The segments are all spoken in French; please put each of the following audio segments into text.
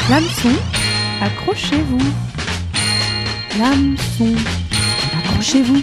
L'hameçon, accrochez-vous. L'hameçon, accrochez-vous.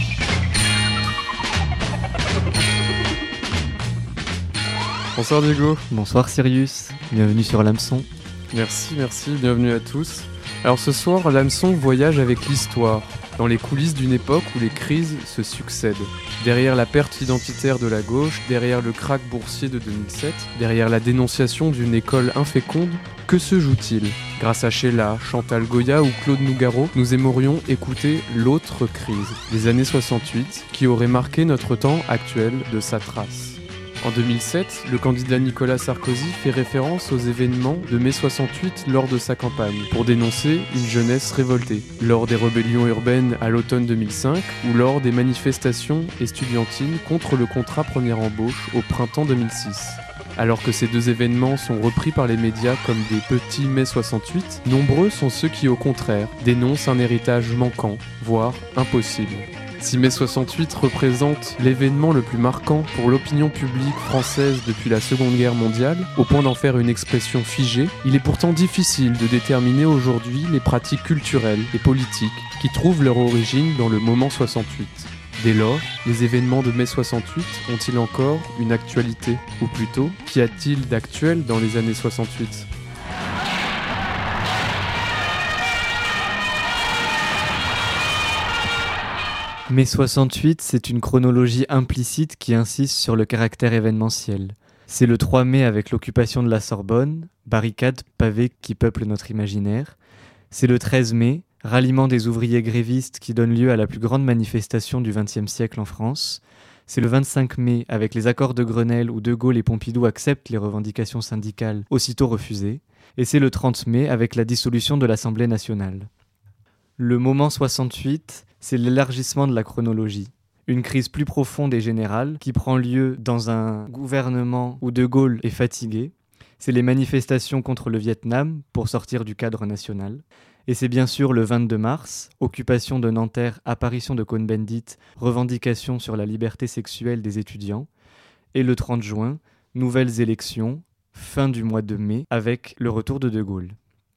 Bonsoir Diego. Bonsoir Sirius, bienvenue sur l'hameçon. Merci, bienvenue à tous. Alors ce soir, l'hameçon voyage avec l'histoire, dans les coulisses d'une époque où les crises se succèdent. Derrière la perte identitaire de la gauche, derrière le krach boursier de 2007, derrière la dénonciation d'une école inféconde, que se joue-t-il ? Grâce à Sheila, Chantal Goya ou Claude Nougaro, nous aimerions écouter l'autre crise, des années 68, qui aurait marqué notre temps actuel de sa trace. En 2007, le candidat Nicolas Sarkozy fait référence aux événements de mai 68 lors de sa campagne, pour dénoncer une jeunesse révoltée, lors des rébellions urbaines à l'automne 2005 ou lors des manifestations estudiantines contre le contrat première embauche au printemps 2006. Alors que ces deux événements sont repris par les médias comme des petits mai 68, nombreux sont ceux qui, au contraire, dénoncent un héritage manquant, voire impossible. Si mai 68 représente l'événement le plus marquant pour l'opinion publique française depuis la Seconde Guerre mondiale, au point d'en faire une expression figée, il est pourtant difficile de déterminer aujourd'hui les pratiques culturelles et politiques qui trouvent leur origine dans le moment 68. Dès lors, les événements de mai 68 ont-ils encore une actualité ? Ou plutôt, qu'y a-t-il d'actuel dans les années 68 ? Mai 68, c'est une chronologie implicite qui insiste sur le caractère événementiel. C'est le 3 mai avec l'occupation de la Sorbonne, barricades, pavés qui peuplent notre imaginaire. C'est le 13 mai, ralliement des ouvriers grévistes qui donne lieu à la plus grande manifestation du XXe siècle en France. C'est le 25 mai avec les accords de Grenelle où De Gaulle et Pompidou acceptent les revendications syndicales aussitôt refusées. Et c'est le 30 mai avec la dissolution de l'Assemblée nationale. Le moment 68, c'est l'élargissement de la chronologie. Une crise plus profonde et générale qui prend lieu dans un gouvernement où De Gaulle est fatigué. C'est les manifestations contre le Vietnam pour sortir du cadre national. Et c'est bien sûr le 22 mars, occupation de Nanterre, apparition de Cohn-Bendit, revendication sur la liberté sexuelle des étudiants. Et le 30 juin, nouvelles élections, fin du mois de mai, avec le retour de Gaulle.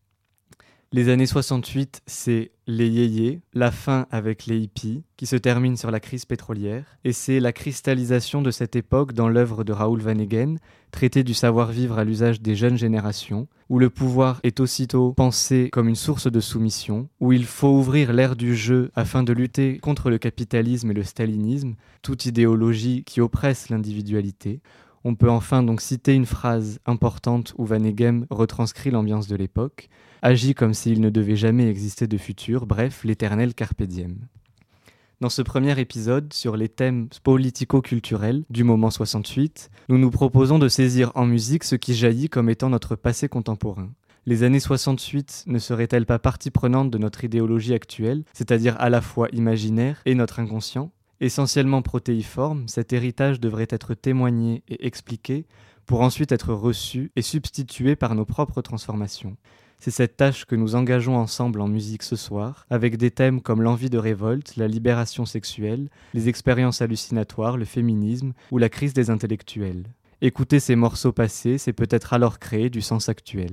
Les années 68, c'est les yéyés, la fin avec les hippies, qui se termine sur la crise pétrolière, et c'est la cristallisation de cette époque dans l'œuvre de Raoul Vanhaeghen, traité du savoir-vivre à l'usage des jeunes générations, où le pouvoir est aussitôt pensé comme une source de soumission, où il faut ouvrir l'ère du jeu afin de lutter contre le capitalisme et le stalinisme, toute idéologie qui oppresse l'individualité. On peut enfin donc citer une phrase importante où Vanhaeghen retranscrit l'ambiance de l'époque, agit comme s'il ne devait jamais exister de futur, bref, l'éternel carpe diem. Dans ce premier épisode, sur les thèmes politico-culturels du moment 68, nous nous proposons de saisir en musique ce qui jaillit comme étant notre passé contemporain. Les années 68 ne seraient-elles pas partie prenante de notre idéologie actuelle, c'est-à-dire à la fois imaginaire et notre inconscient ? Essentiellement protéiforme, cet héritage devrait être témoigné et expliqué pour ensuite être reçu et substitué par nos propres transformations. C'est cette tâche que nous engageons ensemble en musique ce soir, avec des thèmes comme l'envie de révolte, la libération sexuelle, les expériences hallucinatoires, le féminisme ou la crise des intellectuels. Écouter ces morceaux passés, c'est peut-être alors créer du sens actuel.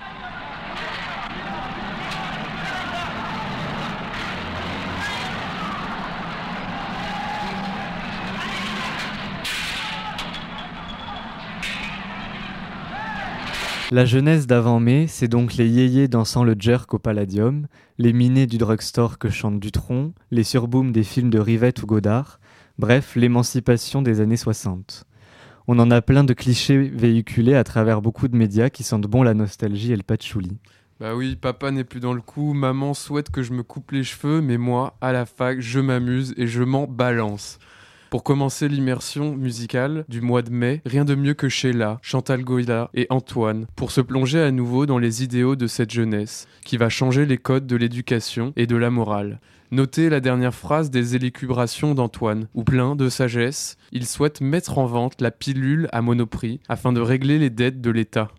La jeunesse d'avant-mai, c'est donc les yéyés dansant le jerk au Palladium, les minés du drugstore que chante Dutronc, les surbooms des films de Rivette ou Godard, bref, l'émancipation des années 60. On en a plein de clichés véhiculés à travers beaucoup de médias qui sentent bon la nostalgie et le patchouli. Bah oui, papa n'est plus dans le coup, maman souhaite que je me coupe les cheveux, mais moi, à la fac, je m'amuse et je m'en balance. Pour commencer l'immersion musicale du mois de mai, rien de mieux que Sheila, Chantal Goya et Antoine, pour se plonger à nouveau dans les idéaux de cette jeunesse, qui va changer les codes de l'éducation et de la morale. Notez la dernière phrase des élucubrations d'Antoine, où plein de sagesse, il souhaite mettre en vente la pilule à Monoprix afin de régler les dettes de l'État.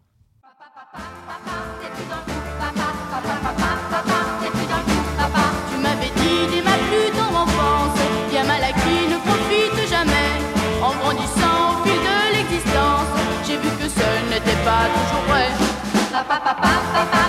Tu m'avais dit dès ma plus tendre enfance, bien mal acquis ne profite jamais. En grandissant au fil de l'existence, j'ai vu que ce n'était pas toujours vrai.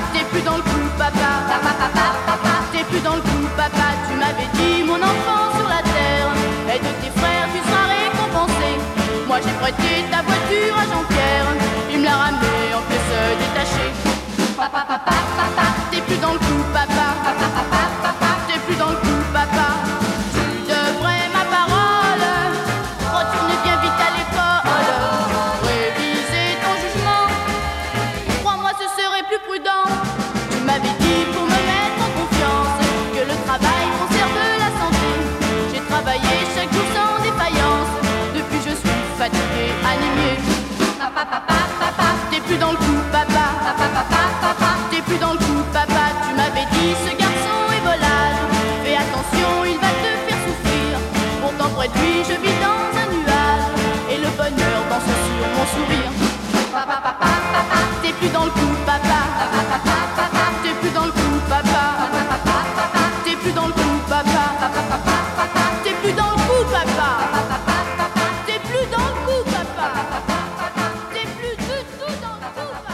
prêté ta voiture à Jean-Pierre. Il me l'a ramené en pièces détachées. Papa, papa, papa, t'es plus dans le coup, papa. Papa, papa, papa, t'es plus dans le coup, papa. Tu devrais, ma parole, retourner bien vite à l'école. Réviser ton jugement, crois-moi ce serait plus prudent. Tu m'avais dit pour me mettre en confiance que le travail conserve la santé. J'ai travaillé chaque jour sans défaillance. Depuis je suis fatiguée, animée. Papa, papa, papa, t'es plus dans le coup, papa. Papa, papa, papa, t'es plus dans le coup, papa. Tu m'avais dit ce garçon est volage. Fais attention, il va te faire souffrir. Pourtant près de lui je vis dans un nuage. Et le bonheur danse sur mon sourire. Papa, papa, papa, t'es plus dans le coup, papa. Papa, papa, papa, t'es plus dans le coup, papa. Papa, papa, papa, t'es plus dans le coup, papa. Papa, papa, papa, t'es plus dans le coup, papa. Papa, papa, papa, t'es plus dans le coup, papa. Papa, papa, t'es plus du tout dans le coup, papa.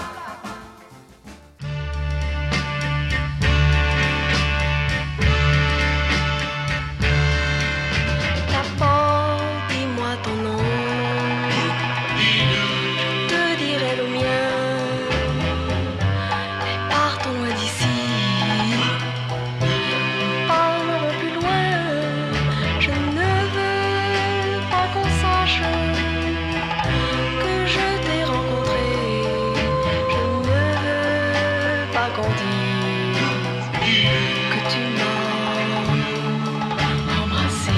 D'abord, dis-moi ton nom. Je te dirai le mien. Et partons loin d'ici. Parlons plus loin. Je ne veux pas qu'on sache que je t'ai rencontré. Je ne veux pas qu'on dise que tu m'as embrassé.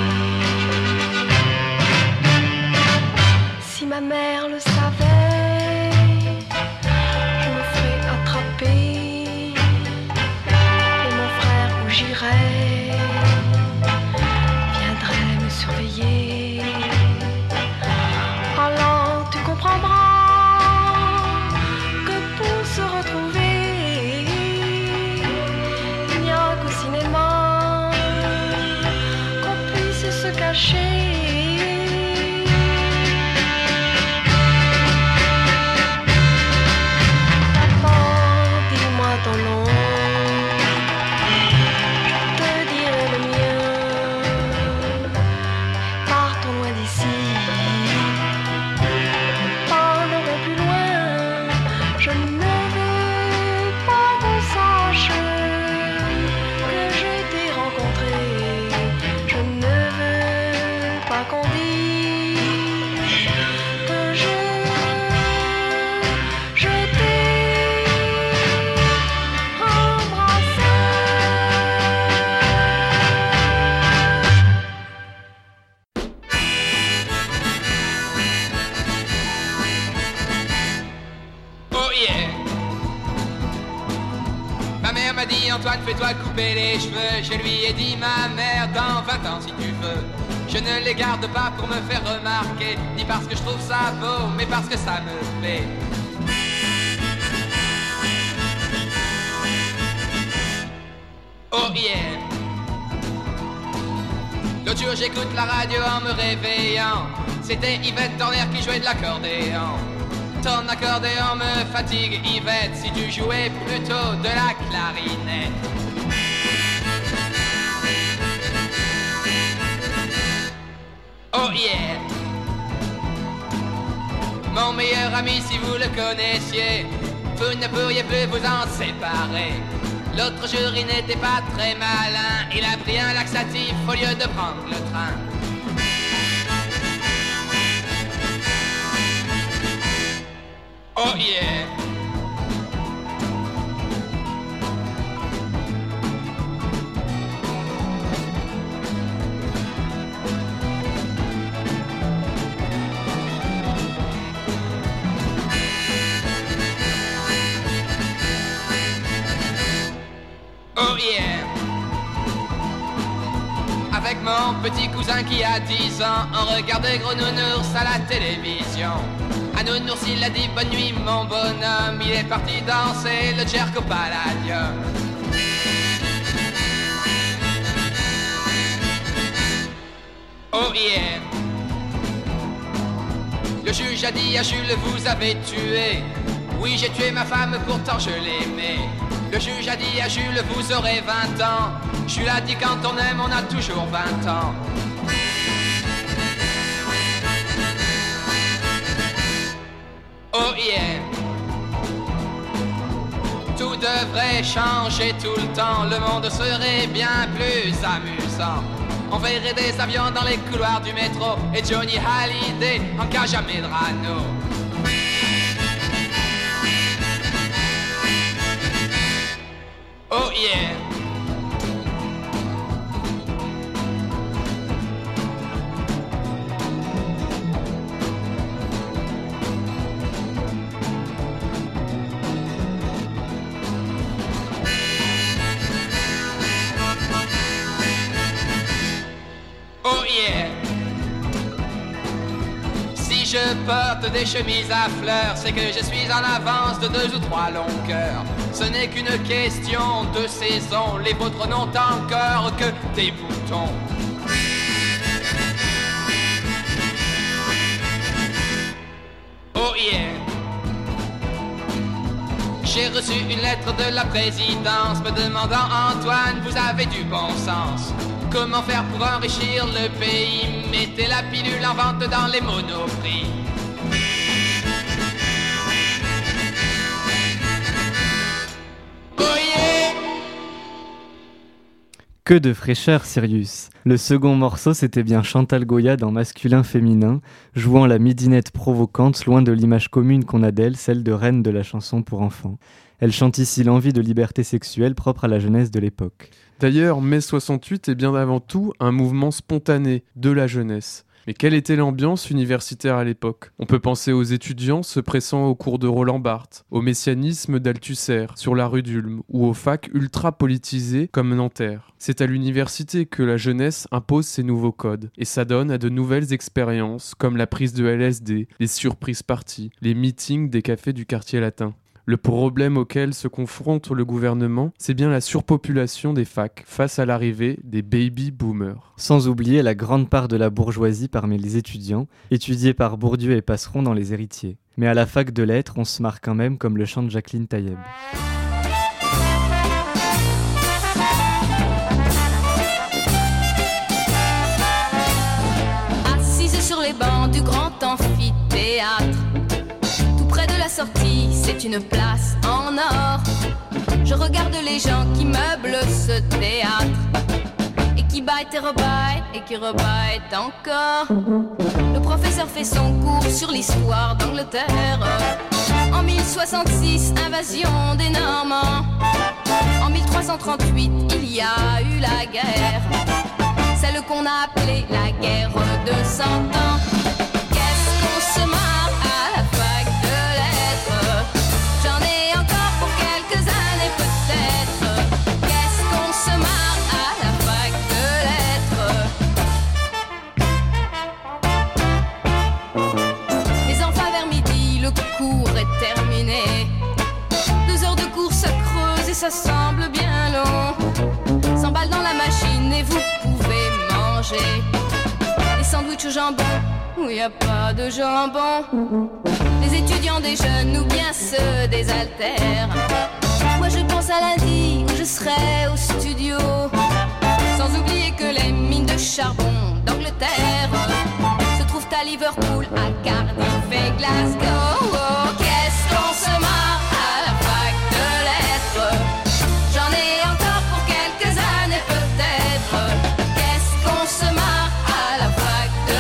Si ma mère le savait, je me ferais attraper. Et mon frère où j'irais viendrait me surveiller. Alors tu comprendras que pour se retrouver, il n'y a qu'au cinéma qu'on puisse se cacher. D'abord, dis-moi ton nom. Je te dirai le mien. Partons loin d'ici. Parlerons plus loin. Je ne veux pas qu'on sache que je t'ai rencontré. Je ne veux pas qu'on dise que je t'ai embrassé. Oh yeah. Ma mère m'a dit Antoine fais-toi couper les cheveux. Je lui ai dit ma mère dans 20 ans si tu veux. Je ne les garde pas pour me faire remarquer, ni parce que je trouve ça beau, mais parce que ça me plaît. Oh yeah. L'autre jour j'écoute la radio en me réveillant. C'était Yvette Torner qui jouait de l'accordéon. Ton accordéon me fatigue Yvette, si tu jouais plutôt de la clarinette. Oh yeah. Mon meilleur ami si vous le connaissiez, vous ne pourriez plus vous en séparer. L'autre jour il n'était pas très malin, il a pris un laxatif au lieu de prendre le train. Oh yeah. Oh yeah. Avec mon petit cousin qui a 10 ans, on regardait Gros Nounours à la télévision. À Nounours il a dit bonne nuit mon bonhomme, il est parti danser le Jerko Palladium. Oh yeah. Le juge a dit à Jules vous avez tué. Oui j'ai tué ma femme pourtant je l'aimais. Le juge a dit à Jules vous aurez 20 ans. Jules a dit quand on aime on a toujours 20 ans. ferait changer tout le temps, le monde serait bien plus amusant. On verrait des avions dans les couloirs du métro et Johnny Hallyday en cage à Medrano. Oh yeah. Oh yeah. Si je porte des chemises à fleurs, c'est que je suis en avance de 2 ou 3 longueurs. Ce n'est qu'une question de saison, les vôtres n'ont encore que des boutons. Oh yeah. J'ai reçu une lettre de la présidence me demandant: Antoine, vous avez du bon sens. Comment faire pour enrichir le pays? Mettez la pilule en vente dans les monoprix. Oh yeah! Que de fraîcheur, Sirius. Le second morceau, c'était bien Chantal Goya dans Masculin-Féminin, jouant la midinette provocante loin de l'image commune qu'on a d'elle, celle de reine de la chanson pour enfants. Elle chante ici l'envie de liberté sexuelle propre à la jeunesse de l'époque. D'ailleurs, mai 68 est bien avant tout un mouvement spontané de la jeunesse. Mais quelle était l'ambiance universitaire à l'époque? On peut penser aux étudiants se pressant au cours de Roland Barthes, au messianisme d'Althusser sur la rue d'Ulm, ou aux facs ultra-politisées comme Nanterre. C'est à l'université que la jeunesse impose ses nouveaux codes, et s'adonne à de nouvelles expériences comme la prise de LSD, les surprises parties, les meetings des cafés du quartier latin. Le problème auquel se confronte le gouvernement, c'est bien la surpopulation des facs face à l'arrivée des baby boomers. Sans oublier la grande part de la bourgeoisie parmi les étudiants, étudiés par Bourdieu et Passeron dans Les Héritiers. Mais à la fac de lettres, on se marre quand même comme le chante Jacqueline Taïeb. Assise sur les bancs du grand amphithéâtre, près de la sortie, c'est une place en or. Je regarde les gens qui meublent ce théâtre et qui baillent et rebaillent et qui rebaillent encore. Le professeur fait son cours sur l'histoire d'Angleterre. En 1066, invasion des Normands. En 1338, il y a eu la guerre, celle qu'on a appelée la guerre de 100 ans. Qu'est-ce qu'on se marre à la fac de lettres? J'en ai encore pour quelques années peut-être. Qu'est-ce qu'on se marre à la fac de lettres? Les enfants vers midi, le cours est terminé. 2 heures de cours se creusent et ça semble bien long. 100 balles dans la machine et vous pouvez manger des sandwichs au jambon où y a pas de jambon. Les étudiants des jeunes ou bien ceux des haltères. Moi je pense à lundi où je serai au studio. Sans oublier que les mines de charbon d'Angleterre se trouvent à Liverpool, à Cardiff et Glasgow. Oh, qu'est-ce qu'on se marre à la fac de lettres? J'en ai encore pour quelques années peut-être. Qu'est-ce qu'on se marre à la fac de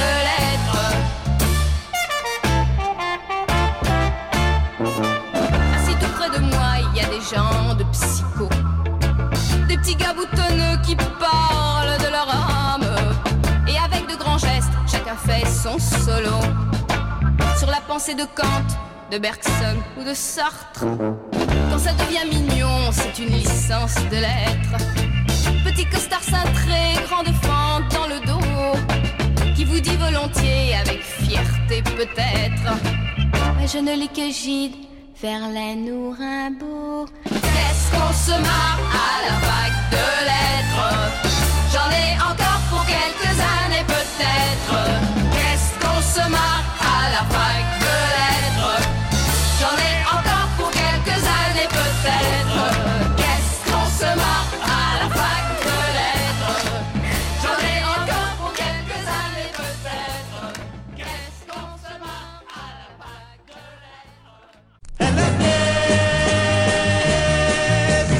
lettres? Assis tout près de moi, il y a des gens de psycho, des petits gars boutonneux qui parlent de leur âme. Et avec de grands gestes, chacun fait son solo sur la pensée de Kant, de Bergson ou de Sartre. Quand ça devient mignon, c'est une licence de lettres. Petit costard cintré, grande fente dans le dos, qui vous dit volontiers avec fierté peut-être: mais je ne lis que Gide, Verlaine ou Rimbaud. Qu'est-ce qu'on se marre à la fac de lettres? J'en ai encore pour quelques années peut-être. Qu'est-ce qu'on se marre à la fac de lettres? J'en ai encore pour quelques années peut-être. Qu'est-ce qu'on se marre à la fac de lettres? J'en ai encore pour quelques années peut-être. Qu'est-ce qu'on se marre à la fac de lettres?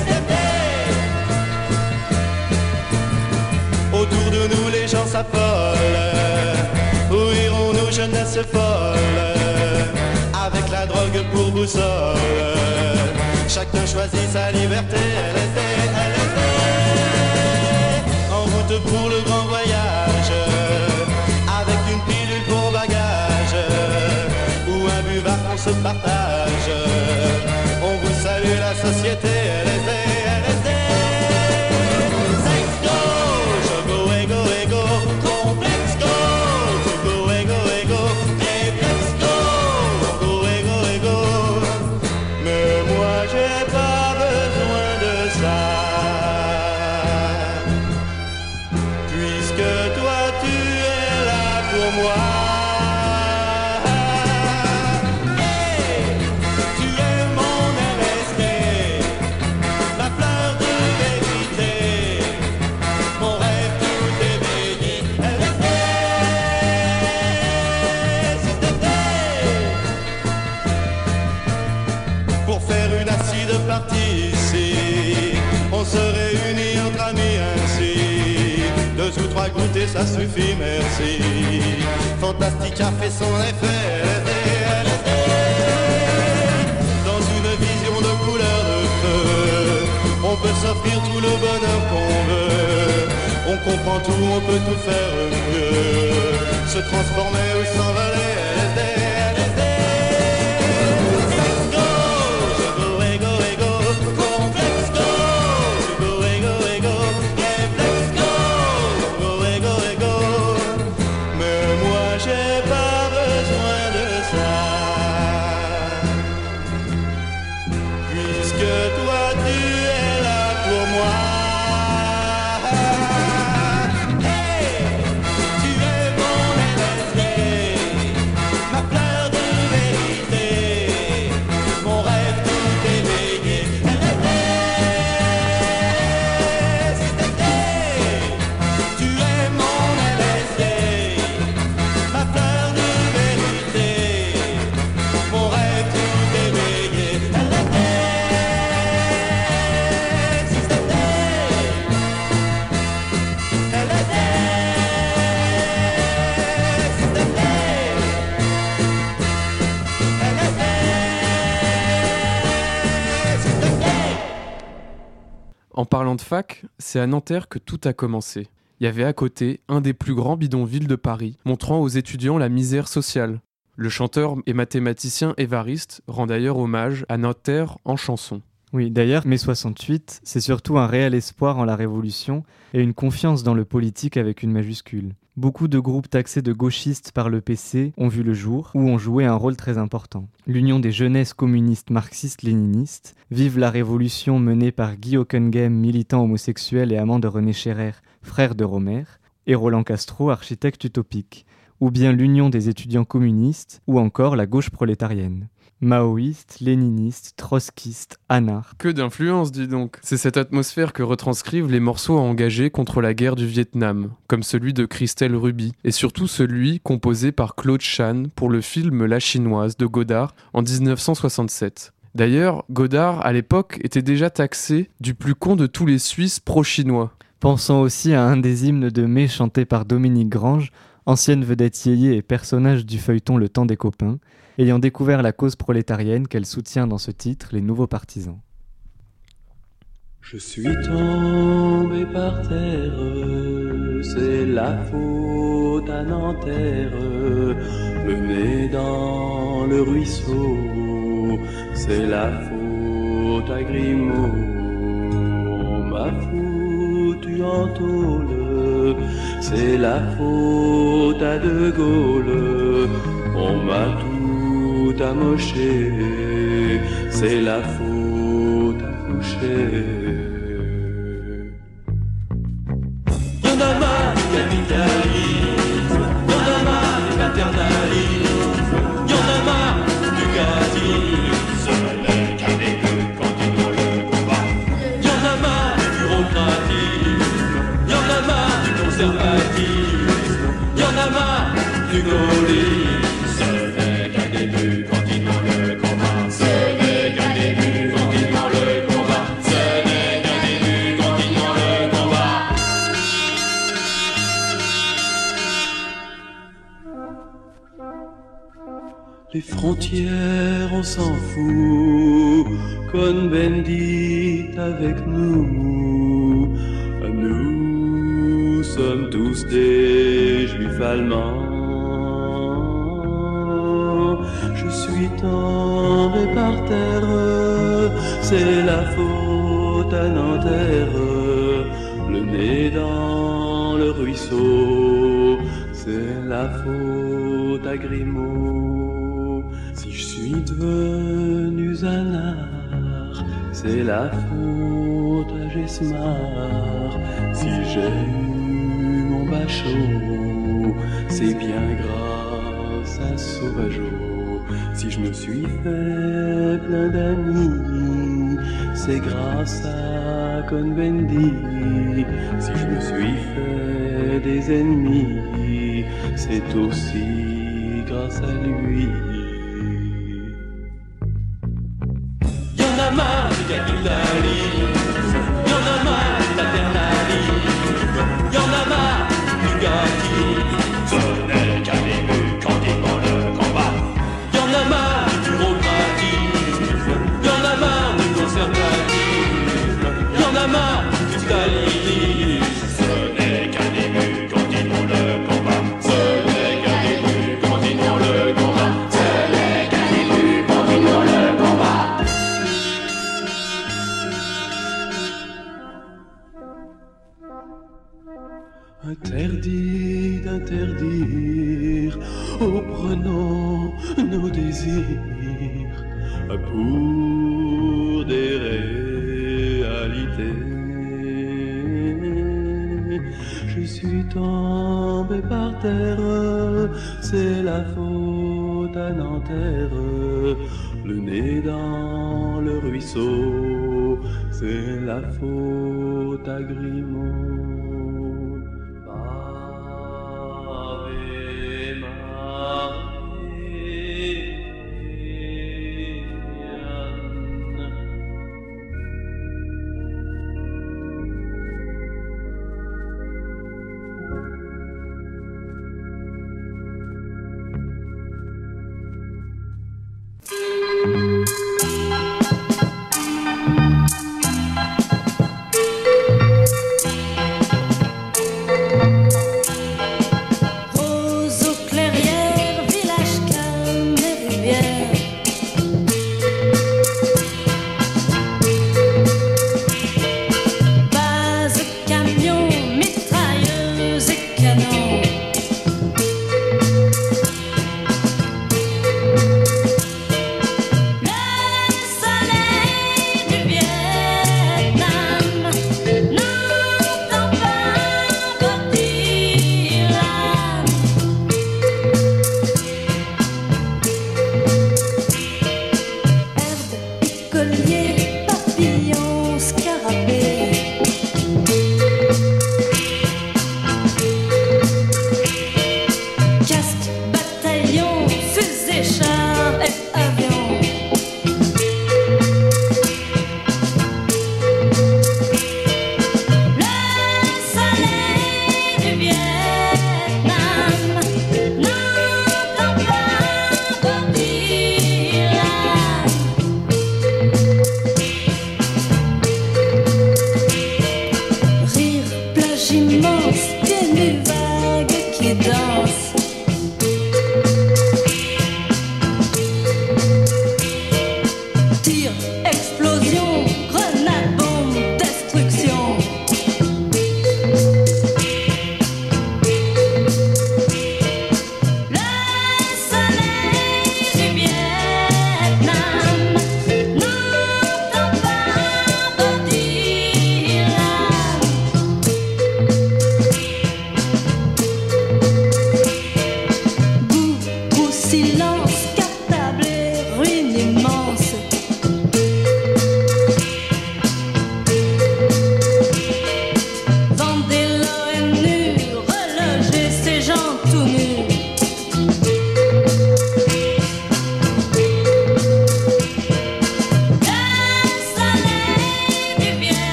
c'est folle, avec la drogue pour boussole. Chacun choisit sa liberté, LSD, LSD. En route pour le grand voyage, avec une pilule pour bagage, ou un buvard qu'on se partage. On vous salue la société, LSD, LSD. Sex go, go, ego, ego, complex go, go, ego, ego, reflex go, go, ego, ego. Mais moi j'ai pas besoin de ça, puisque toi tu es là pour moi. On se réunit entre amis ainsi, 2 ou 3 goûters ça suffit, merci. Fantastique a fait son effet, LSD, LSD. Dans une vision de couleur de feu, on peut s'offrir tout le bonheur qu'on veut. On comprend tout, on peut tout faire mieux, se transformer ou s'envoler, LSD, LSD. En parlant de fac, c'est à Nanterre que tout a commencé. Il y avait à côté un des plus grands bidonvilles de Paris, montrant aux étudiants la misère sociale. Le chanteur et mathématicien Évariste rend d'ailleurs hommage à Nanterre en chanson. Oui, d'ailleurs, mai 68, c'est surtout un réel espoir en la Révolution et une confiance dans le politique avec une majuscule. Beaucoup de groupes taxés de gauchistes par le PC ont vu le jour ou ont joué un rôle très important. L'Union des jeunesses communistes marxistes-léninistes, Vive la Révolution menée par Guy Hockenheim, militant homosexuel et amant de René Scherrer, frère de Romer, et Roland Castro, architecte utopique, ou bien l'Union des étudiants communistes, ou encore la gauche prolétarienne. Maoïste, léniniste, trotskiste, anarche. Que d'influence, dis donc. C'est cette atmosphère que retranscrivent les morceaux engagés contre la guerre du Vietnam, comme celui de Christelle Ruby, et surtout celui composé par Claude Chan pour le film La Chinoise de Godard en 1967. D'ailleurs, Godard, à l'époque, était déjà taxé du plus con de tous les Suisses pro-chinois. Pensons aussi à un des hymnes de mai chanté par Dominique Grange, ancienne vedette yéyé et personnage du feuilleton Le Temps des copains, ayant découvert la cause prolétarienne qu'elle soutient dans ce titre, les nouveaux partisans. Je suis tombé par terre, c'est la faute à Nanterre, le nez dans le ruisseau, c'est la faute à Grimaud, on m'a foutu en tôle, c'est la faute à De Gaulle, on m'a tout amoché, c'est la faute à Fouché. Y'en a marre du capitalisme, y'en a marre du paternalisme, y'en a marre du gâtisme, ce n'est qu'un début, continuons le combat. Y'en a marre du bureaucratisme, y'en a marre du conservatisme, y'en a marre du gaullisme. Les frontières, on s'en fout, Cohn-Bendit avec nous. Nous sommes tous des juifs allemands. Je suis tombé par terre, c'est la faute à Nanterre. Le nez dans le ruisseau, c'est la faute à Grimaud. Si je suis devenu Zanard, c'est la faute à Gesmar. Si j'ai eu mon bachot, c'est bien grâce à Sauvageau. Si je me suis fait plein d'amis, c'est grâce à Cohn-Bendit. Si je me suis fait des ennemis, c'est aussi grâce à lui. Y'en a marre du capitalisme, y'en a marre du paternalisme, y'en a marre du gâtisme. Ce n'est qu'un début quand ils vont le combat. Y'en a marre du bureaucratisme, y'en a marre du conservatisme, y'en a marre du stalinisme. Ce n'est qu'un début quand ils vont le combat. Ce n'est qu'un début quand ils vont le combat. Ce n'est qu'un début quand ils vont le combat. Interdit d'interdire, oh prenons nos désirs pour des réalités. Je suis tombé par terre, c'est la faute à Nanterre. Le nez dans le ruisseau, c'est la faute à Grimaud.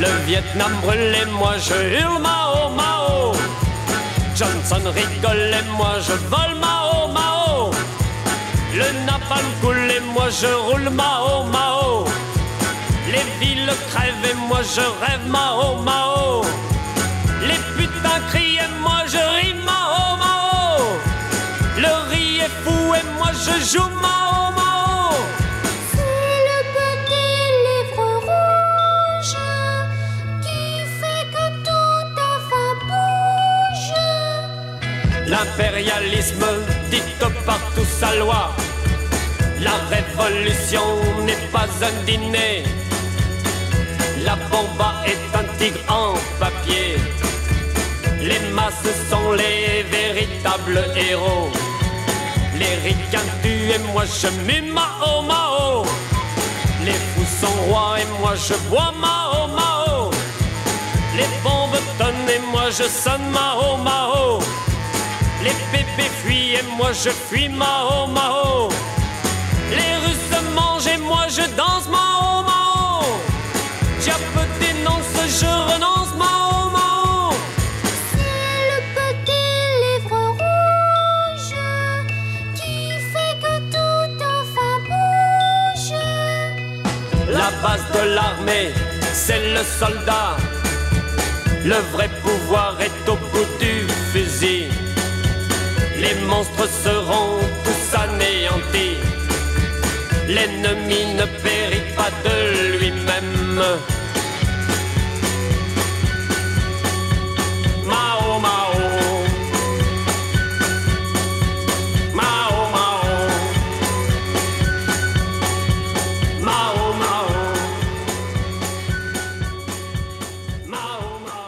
Le Vietnam brûle et moi je hurle Mao Mao. Johnson rigole et moi je vole Mao Mao. Le napalm coule et moi je roule Mao Mao. Les villes crèvent et moi je rêve Mao Mao. Les putains crient et moi je ris Mao Mao. Le riz est fou et moi je joue Mao Mao. C'est le petit livre rouge qui fait que tout enfin bouge. L'impérialisme dicte partout sa loi. La révolution n'est pas un dîner. La bomba est un tigre en papier. Les masses sont les véritables héros. Les ricains tuent et moi je mue Mao Mao. Les fous sont rois et moi je bois Mao Mao. Les bombes tonnent et moi je sonne Mao Mao. Les bébés fuient et moi je fuis Mao Mao. Les Russes mangent et moi je danse Mao Mao. Diap dénonce, je renonce Mao Mao. C'est le petit livre rouge qui fait que tout enfin bouge. La base de l'armée, c'est le soldat. Le vrai pouvoir est au bout du fusil. Les monstres seront tous anéantis. L'ennemi ne périt pas de lui-même. Mao Mao. Mao Mao. Mao Mao. Mao Mao.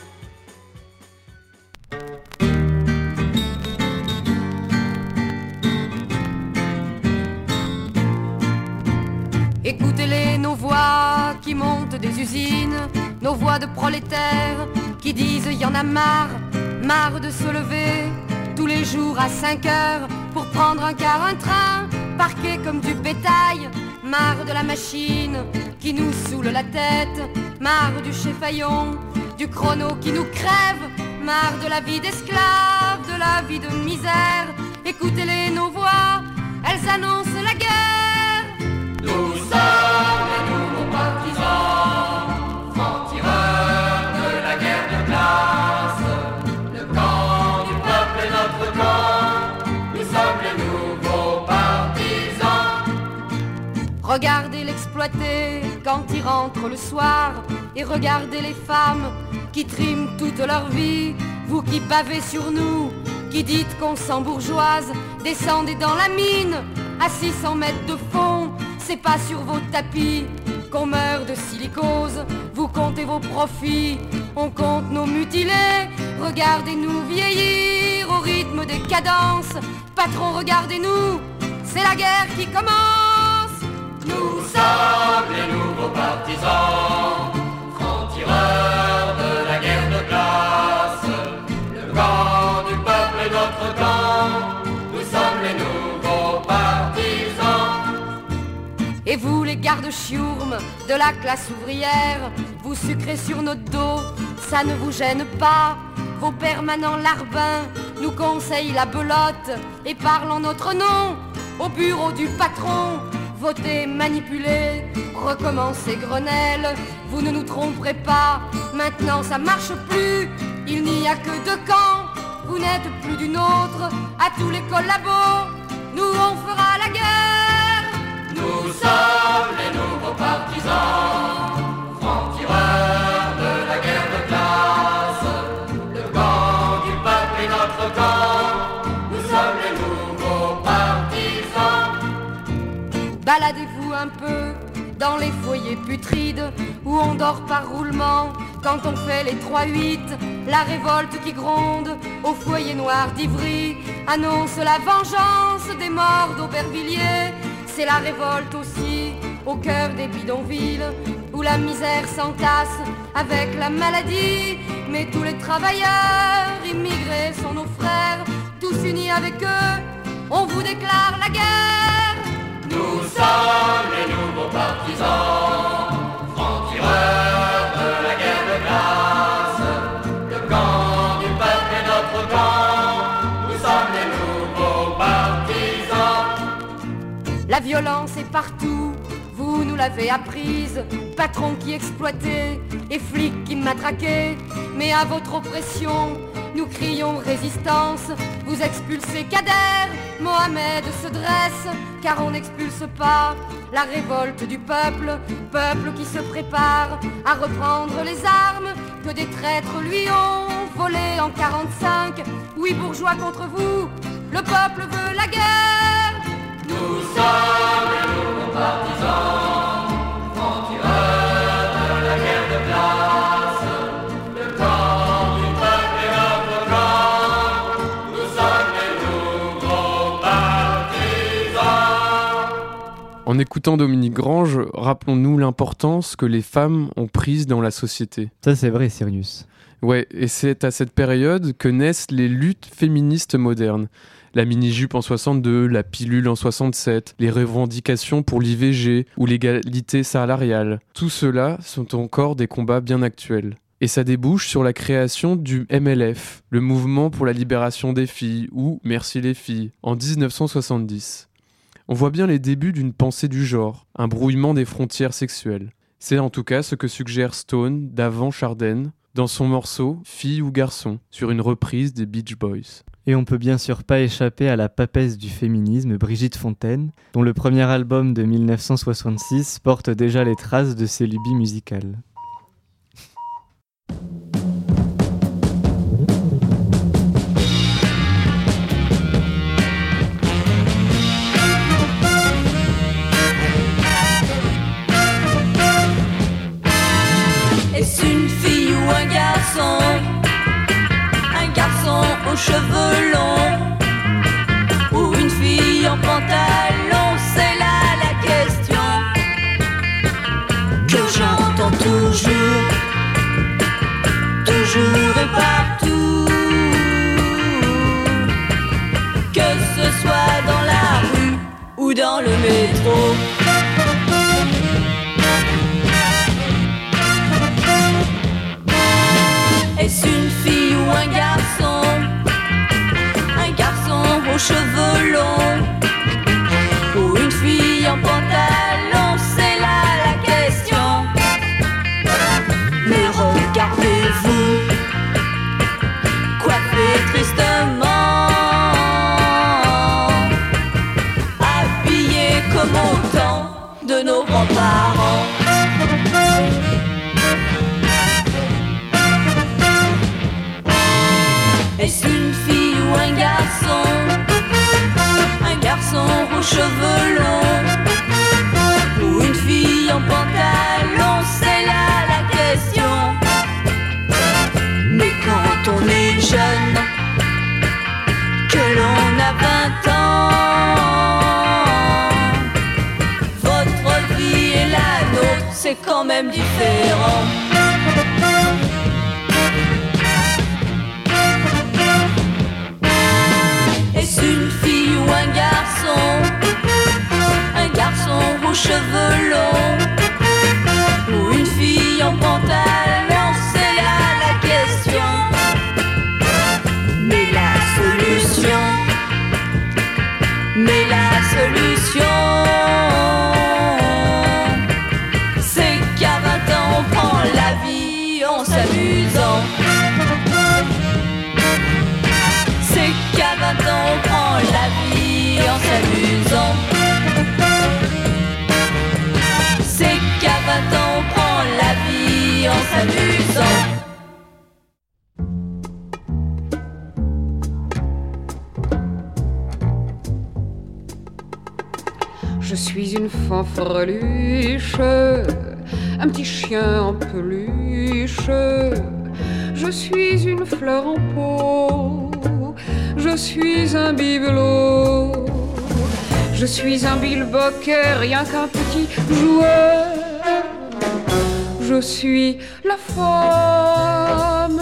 Écoutez-les, nos voix qui montent des usines, nos voix de prolétaires qui disent y en a marre, marre de se lever tous les jours à 5 heures pour prendre un car, un train, parqué comme du bétail, marre de la machine qui nous saoule la tête, marre du chéfaillon, du chrono qui nous crève, marre de la vie d'esclave, de la vie de misère. Écoutez-les, nos voix, elles annoncent la guerre. Nous sommes les nouveaux partisans, francs-tireurs de la guerre de classe. Le camp du peuple est notre camp, nous sommes les nouveaux partisans. Regardez l'exploité quand il rentre le soir, et regardez les femmes qui triment toute leur vie. Vous qui bavez sur nous, qui dites qu'on s'embourgeoise, descendez dans la mine, à 600 mètres de fond. C'est pas sur vos tapis qu'on meurt de silicose. Vous comptez vos profits, on compte nos mutilés. Regardez-nous vieillir au rythme des cadences. Patron, regardez-nous, c'est la guerre qui commence. Nous sommes les nouveaux partisans, francs-tireurs de la guerre de classe. Le camp du peuple est notre camp, nous sommes les nouveaux partisans. Et vous les gardes-chiourmes de la classe ouvrière, vous sucrez sur notre dos, ça ne vous gêne pas. Vos permanents larbins nous conseillent la belote et parlent en notre nom au bureau du patron. Votez, manipulez, recommencez Grenelle. Vous ne nous tromperez pas, maintenant ça marche plus. Il n'y a que deux camps, vous n'êtes plus d'une autre. À tous les collabos, nous on fera la guerre. Nous sommes les nouveaux partisans, francs-tireurs de la guerre de classe. Le camp du peuple est notre camp, nous sommes les nouveaux partisans. Baladez-vous un peu dans les foyers putrides où on dort par roulement quand on fait les 3-8. La révolte qui gronde au foyer noir d'Ivry annonce la vengeance des morts d'Aubervilliers. C'est la révolte aussi au cœur des bidonvilles où la misère s'entasse avec la maladie. Mais tous les travailleurs immigrés sont nos frères, tous unis avec eux, on vous déclare la guerre. Nous sommes les nouveaux partisans, francs-tireurs de la violence est partout, vous nous l'avez apprise. Patrons qui exploitaient et flics qui matraquaient. Mais à votre oppression, nous crions résistance. Vous expulsez Kader, Mohamed se dresse. Car on n'expulse pas la révolte du peuple. Peuple qui se prépare à reprendre les armes que des traîtres lui ont volées en 45. Oui, bourgeois contre vous, le peuple veut la guerre. Nous sommes nos partisans, francs-tireurs de la guerre de classe. Le camp du peuple est notre camp. Nous sommes les nouveaux partisans. En écoutant Dominique Grange, rappelons-nous l'importance que les femmes ont prise dans la société. Ça c'est vrai, Sirius. Ouais, et c'est à cette période que naissent les luttes féministes modernes. La mini-jupe en 62, la pilule en 67, les revendications pour l'IVG ou l'égalité salariale. Tout cela sont encore des combats bien actuels. Et ça débouche sur la création du MLF, le mouvement pour la libération des filles, ou Merci les filles, en 1970. On voit bien les débuts d'une pensée du genre, un brouillement des frontières sexuelles. C'est en tout cas ce que suggère Stone d'Avant Chardin dans son morceau « Fille ou garçon » sur une reprise des Beach Boys. Et on peut bien sûr pas échapper à la papesse du féminisme, Brigitte Fontaine, dont le premier album de 1966 porte déjà les traces de ses lubies musicales. Est-ce une fille ou un garçon? Un garçon aux cheveux longs ou une fille en pantalon? C'est là la question que j'entends toujours, toujours et partout. Que ce soit dans la rue ou dans le métro. Est-ce une fille ou un garçon? Un garçon aux cheveux longs ou une fille en pantalon? C'est là la question. Mais regardez-vous, coiffés tristement, habillés comme au temps de nos grands-parents. Est-ce une fille ou un garçon? Un garçon aux cheveux longs ou une fille en pantalon? C'est là la question. Mais quand on est jeune, que l'on a 20 ans, votre vie et la nôtre, c'est quand même différent. Est-ce une fille ou un garçon? Un garçon aux cheveux longs ou une fille en pantalon? C'est là la question. Mais la solution, c'est qu'à 20 ans on prend la vie en s'amusant. C'est qu'à 20 ans on prend la vie en s'amusant. C'est qu'à 20 ans on prend la vie en s'amusant. Je suis une fanfreluche, un petit chien en peluche. Je suis une fleur en pot, je suis un bibelot. Je suis un bilboquet, rien qu'un petit joueur. Je suis la femme.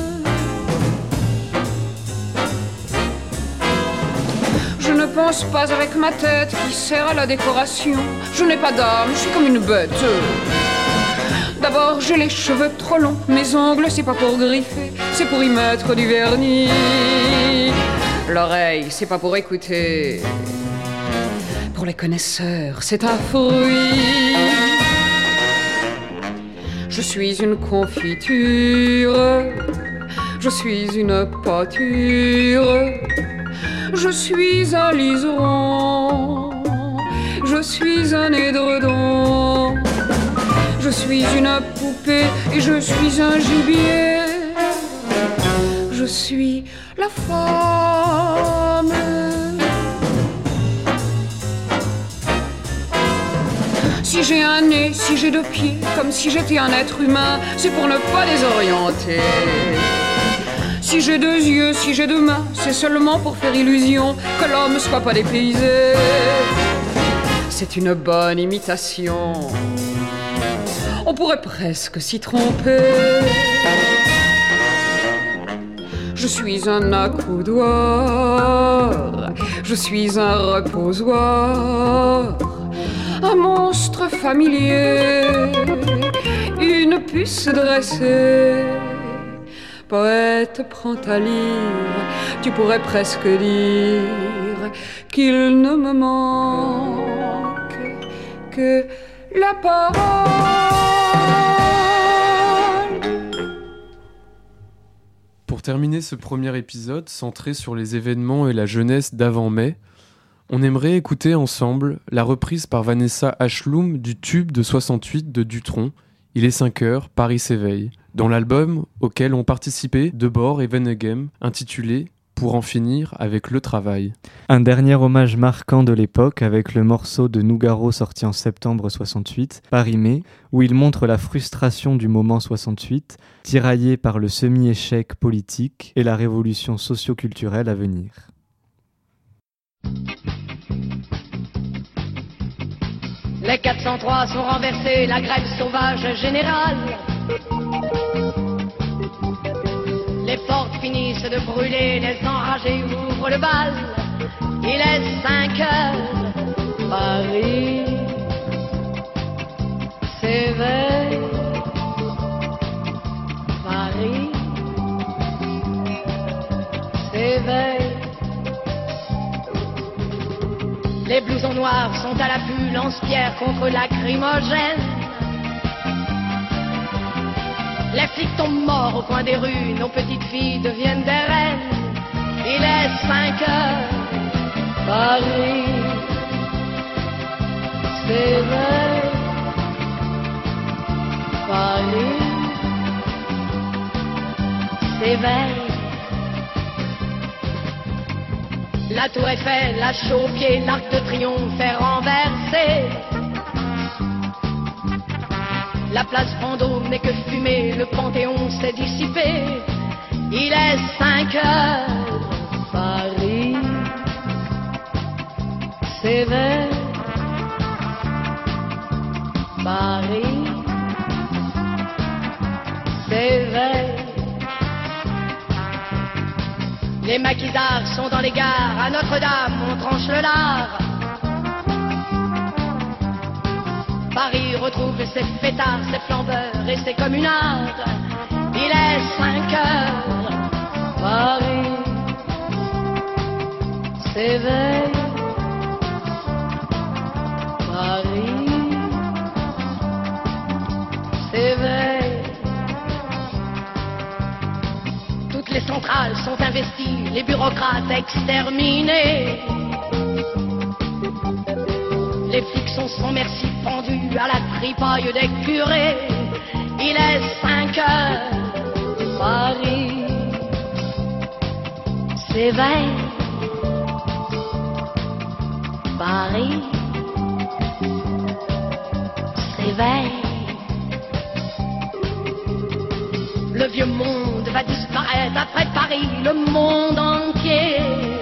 Je ne pense pas avec ma tête qui sert à la décoration. Je n'ai pas d'âme, je suis comme une bête. D'abord j'ai les cheveux trop longs, mes ongles c'est pas pour griffer, c'est pour y mettre du vernis. L'oreille c'est pas pour écouter, pour les connaisseurs, c'est un fruit. Je suis une confiture, je suis une pâture, je suis un liseron, je suis un édredon, je suis une poupée et je suis un gibier, je suis la femme. Si j'ai un nez, si j'ai 2 pieds, comme si j'étais un être humain, c'est pour ne pas désorienter. Si j'ai 2 yeux, si j'ai 2 mains, c'est seulement pour faire illusion que l'homme ne soit pas dépaysé. C'est une bonne imitation, on pourrait presque s'y tromper. Je suis un accoudoir, je suis un reposoir, un monstre familier, une puce dressée. Poète, prends ta lyre, tu pourrais presque dire qu'il ne me manque que la parole. Pour terminer ce premier épisode, centré sur les événements et la jeunesse d'avant-mai, on aimerait écouter ensemble la reprise par Vanessa Ashloom du tube de 68 de Dutronc, Il est 5 heures, Paris s'éveille, dans l'album auquel ont participé Debord et Venegem, intitulé Pour en finir avec le travail. Un dernier hommage marquant de l'époque avec le morceau de Nougaro sorti en septembre 68, Paris-Mai, où il montre la frustration du moment 68, tiraillé par le semi-échec politique et la révolution socio-culturelle à venir. Les 403 sont renversés, la grève sauvage générale. Les portes finissent de brûler, les enragés ouvrent le bal. Il est 5 heures, Paris s'éveille. Paris s'éveille. Les blousons noirs sont à l'affût, lance-pierre contre lacrymogène. Les flics tombent morts au coin des rues, nos petites filles deviennent des reines. Il est 5 heures, Paris s'éveille. Paris s'éveille. La tour Eiffel, la Chaux-Pied, l'Arc de Triomphe est renversé. La place Vendôme n'est que fumée, le Panthéon s'est dissipé. Il est 5 heures, Paris s'éveille. Paris s'éveille. Les maquisards sont dans les gares, à Notre-Dame on tranche le lard. Paris retrouve ses fêtards, ses flambeurs et ses communards. Il est 5 heures, Paris s'éveille. Paris s'éveille. Toutes les centrales sont investies, les bureaucrates exterminés. Les flics sont sans merci pendus à la tripaille des curés. Il est 5 heures, Paris s'éveille. Paris s'éveille. Le vieux monde va disparaître après Paris, le monde entier.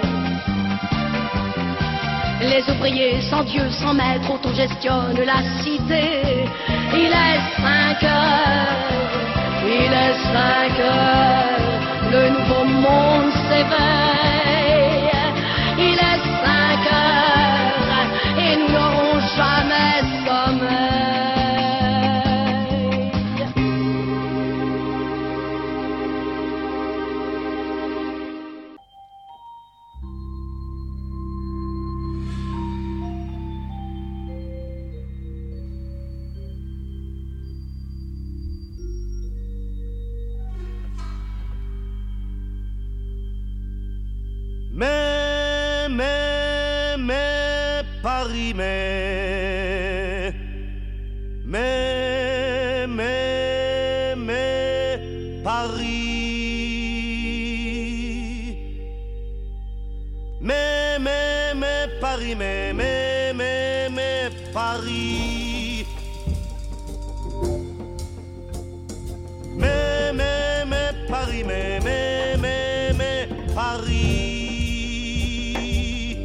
Les ouvriers sans Dieu, sans maître, autogestionnent la cité. Il est 5 heures, il est 5 heures, le nouveau monde s'éveille. Il est 5 heures, et nous n'aurons jamais sommeil. Paris, mais Paris. Mais Paris, mais Paris. Mais Paris, mais Paris.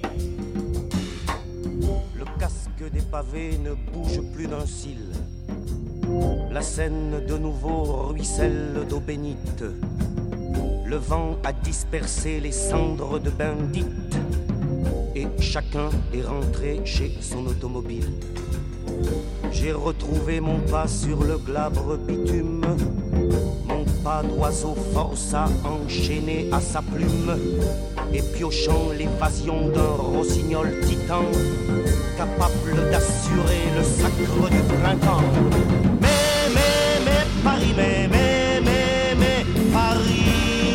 Le casque des pavés ne bouge plus d'un cil. La Seine de nouveau ruisselle d'eau bénite. Le vent a dispersé les cendres de Bendite. Et chacun est rentré chez son automobile. J'ai retrouvé mon pas sur le glabre bitume. Mon pas d'oiseau forçat enchaîné à sa plume, et piochant l'évasion d'un rossignol titan, capable d'assurer le sacre du printemps. Mais Paris, mais Paris.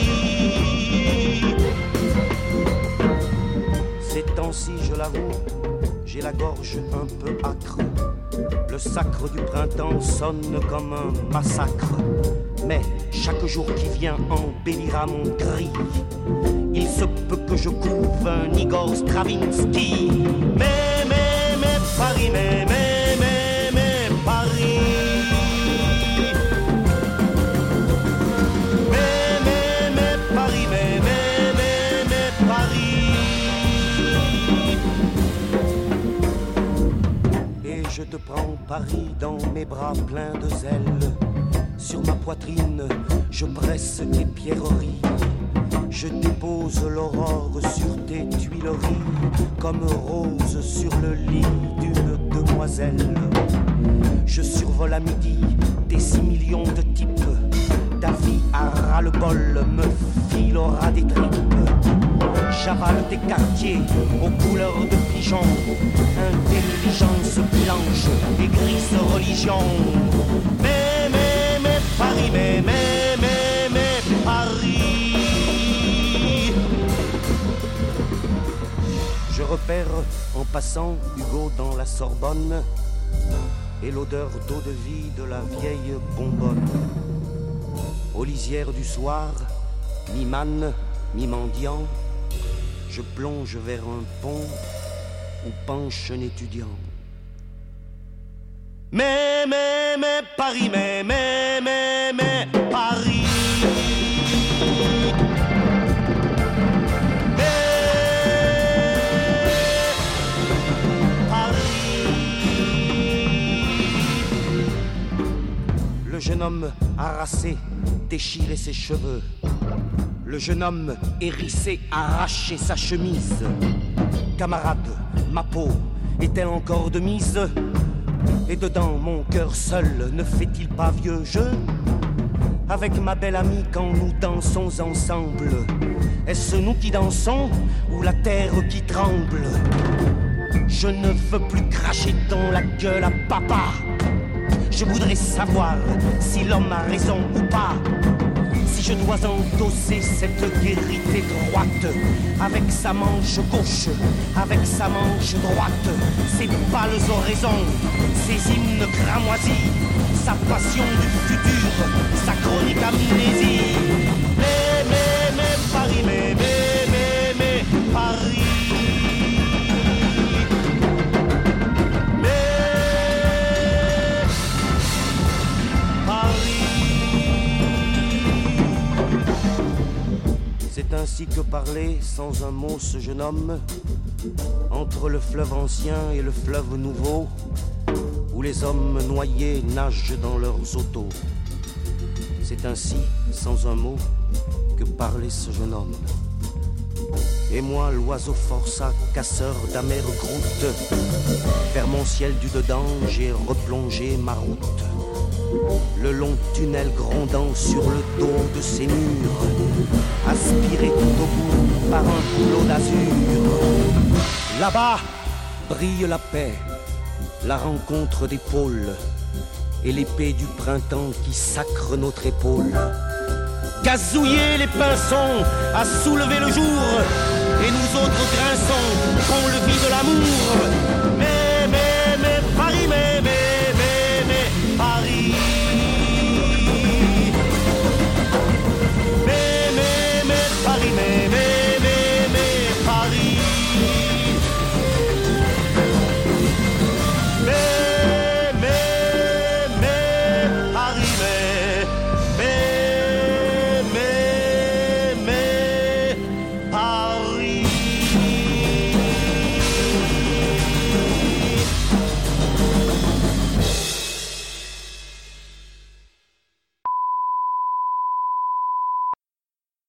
Ces temps-ci, je l'avoue, j'ai la gorge un peu âcre. Le sacre du printemps sonne comme un massacre. Mais chaque jour qui vient embellira mon cri. Il se peut que je couve un Igor Stravinsky. Mais Paris, mais Paris. Mais Paris, mais Paris. Et je te prends Paris dans mes bras pleins de zèle. Sur ma poitrine, je presse tes pierreries. Je dépose l'aurore sur tes tuileries, comme rose sur le lit d'une demoiselle. Je survole à midi des 6 millions de types. Ta vie à ras-le-bol me filera des tripes. J'avale tes quartiers aux couleurs de pigeon. Intelligence blanche et grise religion. Mais Paris, mais Paris. Je repère en passant Hugo dans la Sorbonne et l'odeur d'eau de vie de la vieille bonbonne. Aux lisières du soir, mi-manne, mi-mendiant, je plonge vers un pont où penche un étudiant. Mais Paris, mais Paris. Le jeune homme harassé déchirait ses cheveux. Le jeune homme hérissé arrachait sa chemise. Camarade, ma peau est-elle encore de mise? Et dedans mon cœur seul ne fait-il pas vieux jeu? Avec ma belle amie quand nous dansons ensemble, est-ce nous qui dansons ou la terre qui tremble? Je ne veux plus cracher dans la gueule à papa. Je voudrais savoir si l'homme a raison ou pas. Si je dois endosser cette vérité droite, avec sa manche gauche, avec sa manche droite, ses pâles oraisons, ses hymnes cramoisis, sa passion du futur, sa chronique amnésie. Mais Paris, mais Paris. C'est ainsi que parlait sans un mot ce jeune homme, entre le fleuve ancien et le fleuve nouveau, où les hommes noyés nagent dans leurs autos. C'est ainsi, sans un mot, que parlait ce jeune homme. Et moi, l'oiseau forçat, casseur d'amères croûtes, vers mon ciel du dedans, j'ai replongé ma route. Le long tunnel grondant sur le dos de ces murs, aspiré tout au bout par un flot d'azur. Là-bas brille la paix, la rencontre des pôles et l'épée du printemps qui sacre notre épaule. Gazouiller les pinsons, à soulever le jour, et nous autres grinçons qu'on le vit de l'amour.